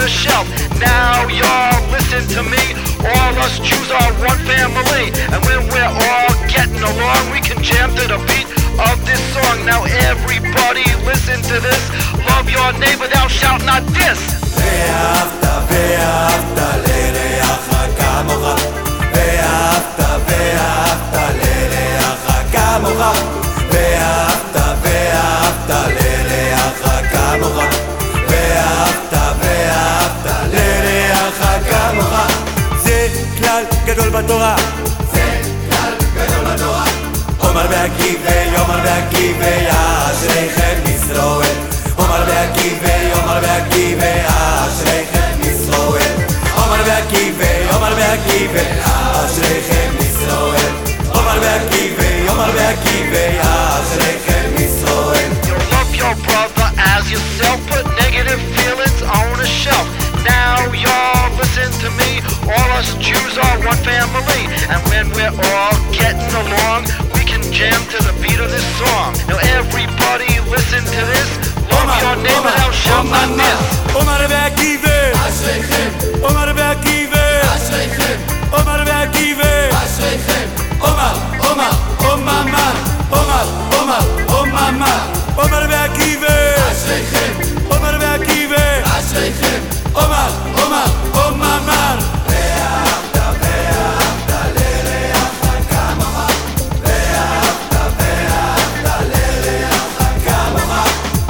a shelf. Now y'all listen to me. All us Jews are one family, and when we're all getting along, we can jam to the beat of this song. Now everybody listen to this. Love your neighbor, thou shalt not diss. ואהבת ואהבת לרעך כמוך, ואהבת ואהבת לרעך כמוך, ואהבת ואהבת לרעך כמוך, ואהבת ואהבת לרעך כמוך. זה כלל גדול בתורה, זה כלל גדול בתורה. עומר ועקיבא, עומר ועקיבא, אשריכם ישראל. עומר ועקיבא, עומר ועקיבא, אשריכם ישראל. עומר ועקיבא, עומר ועקיבא, אשריכם ישראל. עומר ועקיבא, עומר ועקיבא, אשריכם ישראל. You love your brother as yourself, put negative feelings on a shelf. Now y'all listen to me. All us Jews are one family, and when we're all getting along, we can jam to the beat of this song. Now everybody listen to this. Love your neighbor, thou shalt not miss. עומר ועקיבא, אשריכם, עומר ועקיבא, אשריכם, עומר ועקיבא, אשריכם, עומר, עומר, עומר, עומר, עומר, עומר, עומר ועקיבא, אשריכם, עומר ועקיבא, אשריכם, עומר, עומר, עומר. ואהבת ואהבת לרעך כמוך, ואהבת ואהבת לרעך כמוך,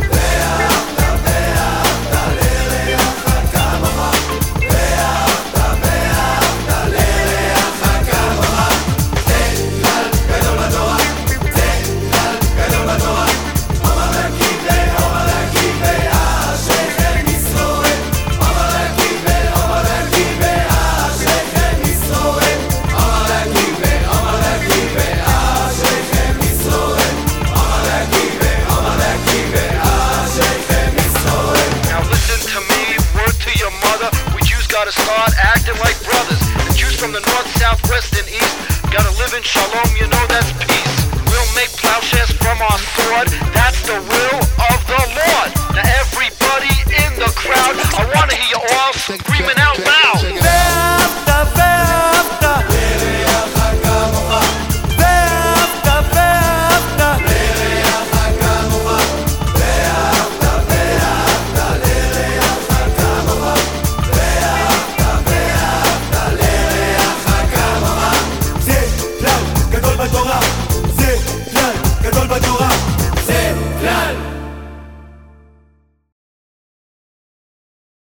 ואהבת ואהבת לרעך כמוך, ואהבת ואהבת לרעך כמוך. זה כלל גדול בתורה, זה כלל גדול בתורה. עומר ועקיבא, עומר ועקיבא, אשריכם ישראל. עומר ועקיבא, עומר ועקיבא, אשריכם ישראל. עומר ועקיבא, עומר ועקיבא, אשריכם ישראל. עומר ועקיבא, עומר ועקיבא, אשריכם ישראל. Now listen to me, word to your mother. We Jews gotta start acting like brothers. The Jews from the north, south, west, and east gotta live in shalom, you know that's peace. We'll make plowshares from our sword, that's the will